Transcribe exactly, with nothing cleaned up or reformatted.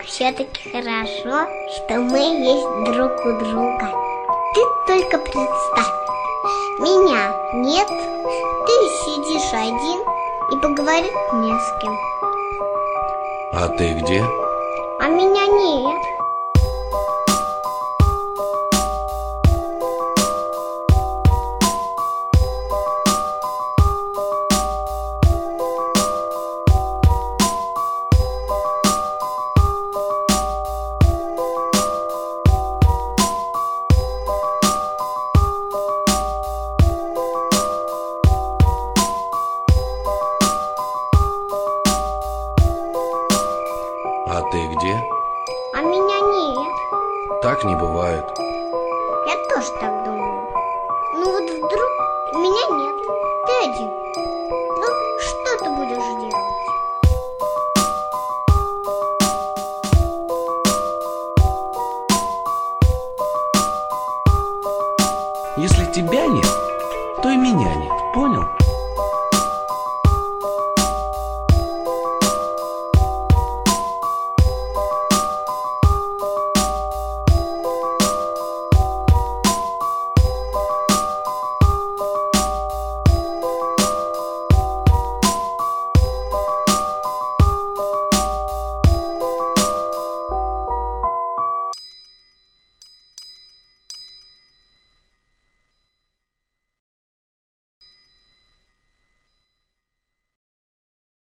все-таки хорошо, что мы есть друг у друга. Ты только представь, меня нет, ты сидишь один и поговорить не с кем. А ты где? А меня нет. А ты где? А меня нет. Так не бывает. Я тоже так думаю. Ну вот вдруг меня нет, ты один. Ну, что ты будешь делать? Если тебя нет,